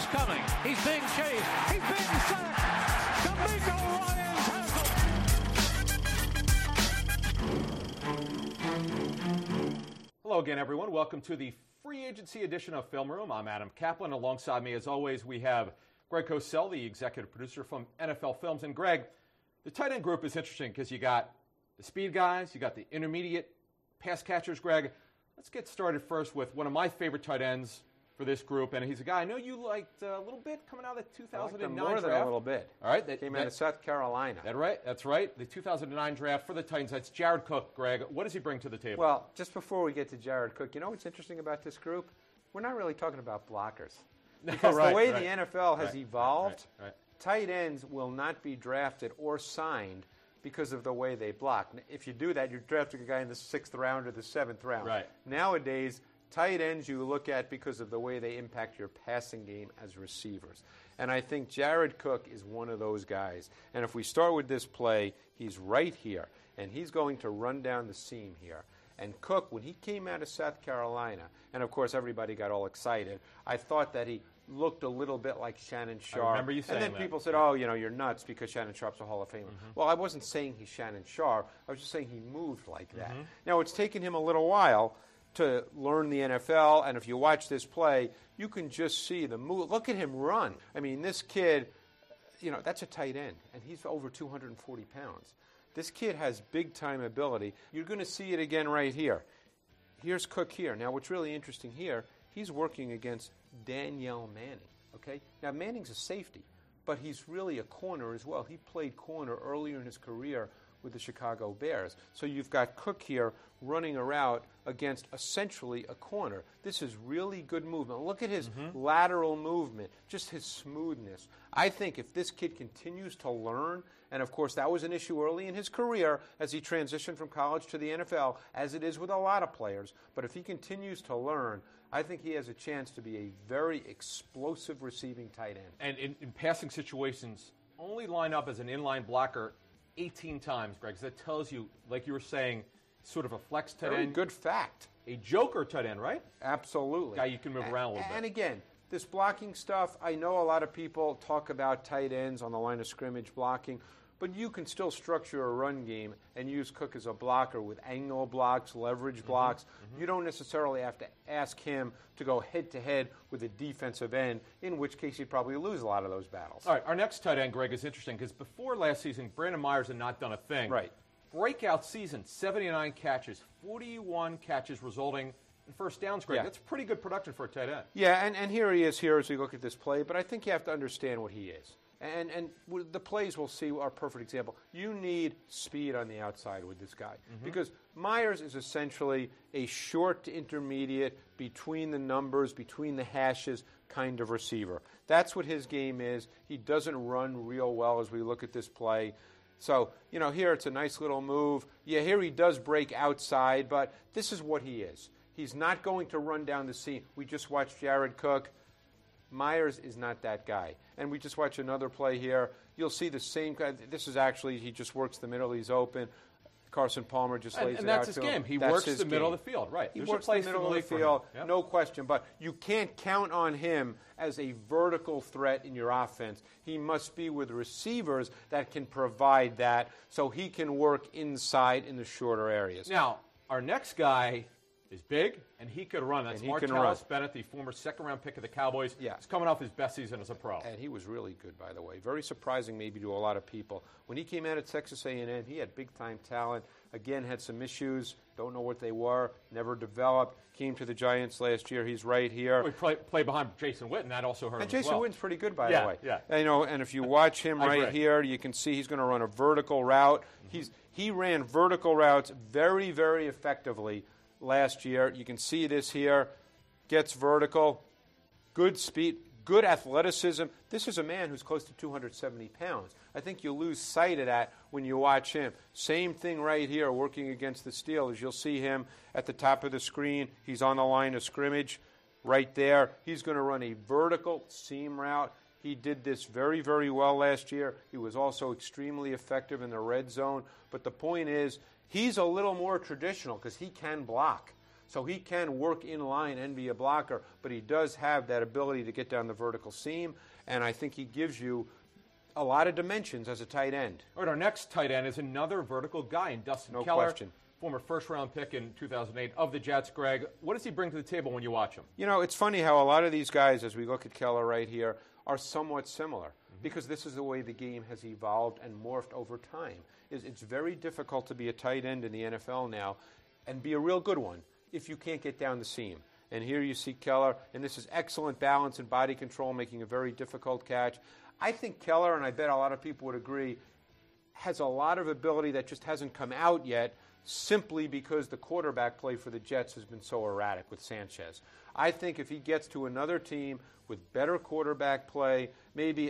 coming. He's being chased. He's being sacked. D'Amico Ryans has him. Hello again, everyone. Welcome to the free agency edition of Film Room. I'm Adam Kaplan. Alongside me, as always, we have Greg Cosell, the executive producer from NFL Films. And Greg, the tight end group is interesting because you got the speed guys, you got the intermediate pass catchers. Greg, let's get started first with one of my favorite tight ends for this group, and he's a guy I know you liked a little bit coming out of the 2009 more draft. Than a little bit. All right, came out of South Carolina. That's right. The 2009 draft for the Titans. That's Jared Cook. Greg, what does he bring to the table? Well, just before we get to Jared Cook, you know what's interesting about this group? We're not really talking about blockers. Because the way the NFL has evolved, tight ends will not be drafted or signed because of the way they block. If you do that, you're drafting a guy in the 6th round or the 7th round. Right. Nowadays, tight ends you look at because of the way they impact your passing game as receivers. And I think Jared Cook is one of those guys. And if we start with this play, he's right here. And he's going to run down the seam here. And Cook, when he came out of South Carolina, and of course everybody got all excited, I thought that he looked a little bit like Shannon Sharpe. I remember you saying that. And then people said, oh, you know, you're nuts because Shannon Sharpe's a Hall of Famer. Mm-hmm. Well, I wasn't saying he's Shannon Sharpe. I was just saying he moved like that. Mm-hmm. Now, it's taken him a little while to learn the NFL, and if you watch this play, you can just see the move. Look at him run. I mean, this kid, you know, that's a tight end, and he's over 240 pounds. This kid has big-time ability. You're going to see it again right here. Here's Cook here. Now, what's really interesting here, he's working against Danielle Manning, okay? Now, Manning's a safety, but he's really a corner as well. He played corner earlier in his career with the Chicago Bears. So you've got Cook here running a route against essentially a corner. This is really good movement. Look at his lateral movement, just his smoothness. I think if this kid continues to learn, and of course that was an issue early in his career as he transitioned from college to the NFL, as it is with a lot of players, but if he continues to learn, I think he has a chance to be a very explosive receiving tight end. And in passing situations, only line up as an inline blocker 18 times, Greg. So that tells you, like you were saying, sort of a flex tight end. Good fact. A joker tight end, right? Absolutely. Guy you can move around a little bit. And again, this blocking stuff, I know a lot of people talk about tight ends on the line of scrimmage blocking, but you can still structure a run game and use Cook as a blocker with angle blocks, leverage blocks. You don't necessarily have to ask him to go head-to-head with a defensive end, in which case he'd probably lose a lot of those battles. All right, our next tight end, Greg, is interesting because before last season, Brandon Myers had not done a thing. Right. Breakout season, 79 catches, 41 catches resulting in first downs, Greg. Yeah. That's pretty good production for a tight end. Yeah, and here he is here as we look at this play, but I think you have to understand what he is. And the plays we'll see are a perfect example. You need speed on the outside with this guy because Myers is essentially a short to intermediate, between the numbers, between the hashes kind of receiver. That's what his game is. He doesn't run real well as we look at this play. So, you know, here it's a nice little move. Yeah, here he does break outside, but this is what he is. He's not going to run down the seam. We just watched Jared Cook. Myers is not that guy. And we just watch another play here. You'll see the same guy. This is actually, he just works the middle. He's open. Carson Palmer just lays it out to him. And that's his game. He works the middle of the field, right. He works the middle of the field, no question. But you can't count on him as a vertical threat in your offense. He must be with receivers that can provide that so he can work inside in the shorter areas. Now, our next guy is big, and he could run. That's Martellus Bennett, the former second-round pick of the Cowboys. Yeah. He's coming off his best season as a pro. And he was really good, by the way. Very surprising maybe to a lot of people. When he came out of Texas A&M, he had big-time talent. Again, had some issues. Don't know what they were. Never developed. Came to the Giants last year. He's right here. Well, he played behind Jason Witten. That also hurt him And Jason Witten's pretty good, by the way. Yeah. You know, and if you watch him right here, you can see he's going to run a vertical route. He ran vertical routes very, very effectively last year. You can see this here. Gets vertical. Good speed. Good athleticism. This is a man who's close to 270 pounds. I think you lose sight of that when you watch him. Same thing right here working against the Steelers. You'll see him at the top of the screen. He's on the line of scrimmage right there. He's going to run a vertical seam route. He did this very, very well last year. He was also extremely effective in the red zone. But the point is, he's a little more traditional because he can block. So he can work in line and be a blocker, but he does have that ability to get down the vertical seam, and I think he gives you a lot of dimensions as a tight end. All right, our next tight end is another vertical guy, in Dustin No Keller, question. former first-round pick in 2008 of the Jets. Greg, what does he bring to the table when you watch him? You know, it's funny how a lot of these guys, as we look at Keller right here, are somewhat similar because this is the way the game has evolved and morphed over time. It's very difficult to be a tight end in the NFL now and be a real good one if you can't get down the seam. And here you see Keller, and this is excellent balance and body control, making a very difficult catch. I think Keller, and I bet a lot of people would agree, has a lot of ability that just hasn't come out yet simply because the quarterback play for the Jets has been so erratic with Sanchez. I think if he gets to another team with better quarterback play, maybe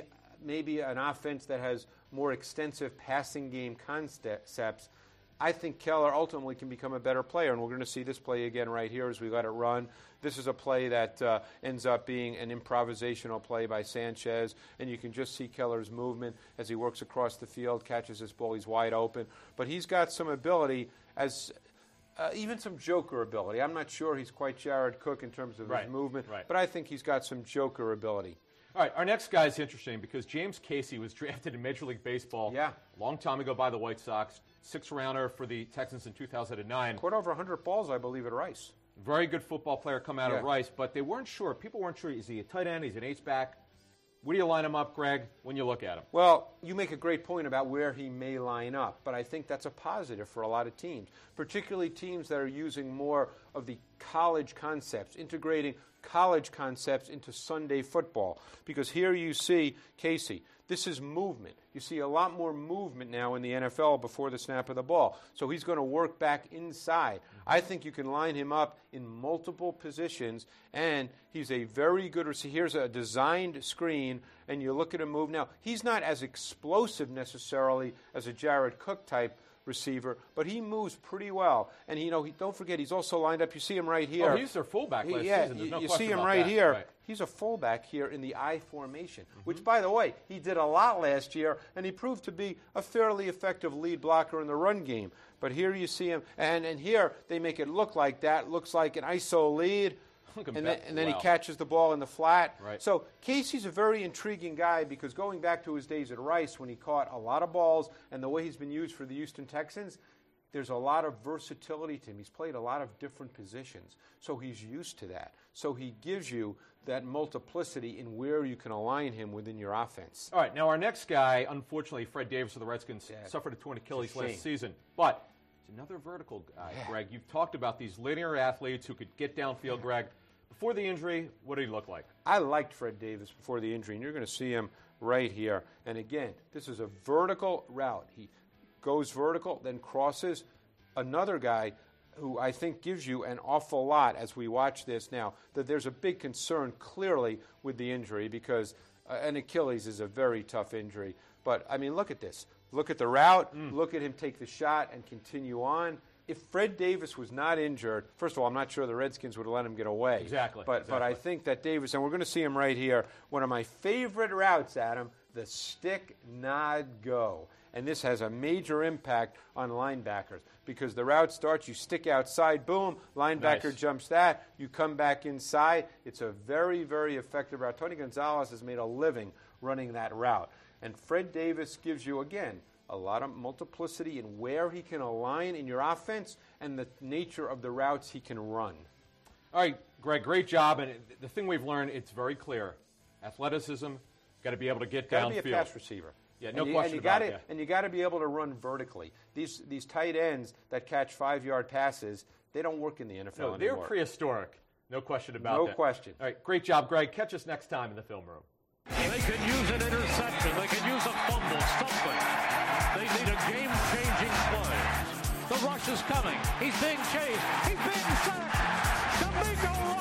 an offense that has more extensive passing game concepts, I think Keller ultimately can become a better player, and we're going to see this play again right here as we let it run. This is a play that ends up being an improvisational play by Sanchez, and you can just see Keller's movement as he works across the field, catches this ball, he's wide open. But he's got some ability, as even some joker ability. I'm not sure he's quite Jared Cook in terms of his movement, but I think he's got some joker ability. All right, our next guy is interesting because James Casey was drafted in Major League Baseball a long time ago by the White Sox, sixth-rounder for the Texans in 2009. Caught over 100 balls, I believe, at Rice. Very good football player come out of Rice, but they weren't sure. People weren't sure. Is he a tight end? Is he an H-back? Where do you line him up, Greg, when you look at him? Well, you make a great point about where he may line up, but I think that's a positive for a lot of teams, particularly teams that are using more of the college concepts, integrating college concepts into Sunday football. Because here you see Casey. This is movement. You see a lot more movement now in the NFL before the snap of the ball. So he's going to work back inside. I think you can line him up in multiple positions, and he's a very good receiver. Here's a designed screen, and you look at him move. Now, he's not as explosive necessarily as a Jared Cook type receiver, but he moves pretty well. And don't forget, he's also lined up. You see him right here. Oh, he's their fullback last season. There's no you question see him about right that. here. Right. He's a fullback here in the I formation, which, by the way, he did a lot last year, and he proved to be a fairly effective lead blocker in the run game. But here you see him, and here they make it look like that. Looks like an ISO lead. And then he catches the ball in the flat. Right. So Casey's a very intriguing guy because going back to his days at Rice when he caught a lot of balls and the way he's been used for the Houston Texans, there's a lot of versatility to him. He's played a lot of different positions, so he's used to that. So he gives you that multiplicity in where you can align him within your offense. All right, now our next guy, unfortunately, Fred Davis of the Redskins, suffered a torn Achilles last season. But it's another vertical guy, Greg. You've talked about these linear athletes who could get downfield, Greg. Before the injury, what did he look like? I liked Fred Davis before the injury, and you're going to see him right here. And again, this is a vertical route. He goes vertical, then crosses. Another guy who I think gives you an awful lot as we watch this now, that there's a big concern clearly with the injury because an Achilles is a very tough injury. But, I mean, look at this. Look at the route. Look at him take the shot and continue on. If Fred Davis was not injured, first of all, I'm not sure the Redskins would have let him get away. Exactly. But I think that Davis, and we're going to see him right here, one of my favorite routes, Adam, the stick, nod, go. And this has a major impact on linebackers because the route starts, you stick outside, boom, linebacker jumps that, you come back inside. It's a very, very effective route. Tony Gonzalez has made a living running that route. And Fred Davis gives you, again, a lot of multiplicity in where he can align in your offense and the nature of the routes he can run. All right, Greg, great job. And the thing we've learned, it's very clear. Athleticism, got to be able to get downfield. Got to be a pass receiver. Yeah, no question about that. And you got to be able to run vertically. These tight ends that catch 5-yard passes, they don't work in the NFL anymore. They're prehistoric. No question about that. No question. All right, great job, Greg. Catch us next time in the film room. They could use an interception. They could use a fumble, something. They need a game-changing play. The rush is coming. He's being chased. He's being sacked. D'Amico Ryan.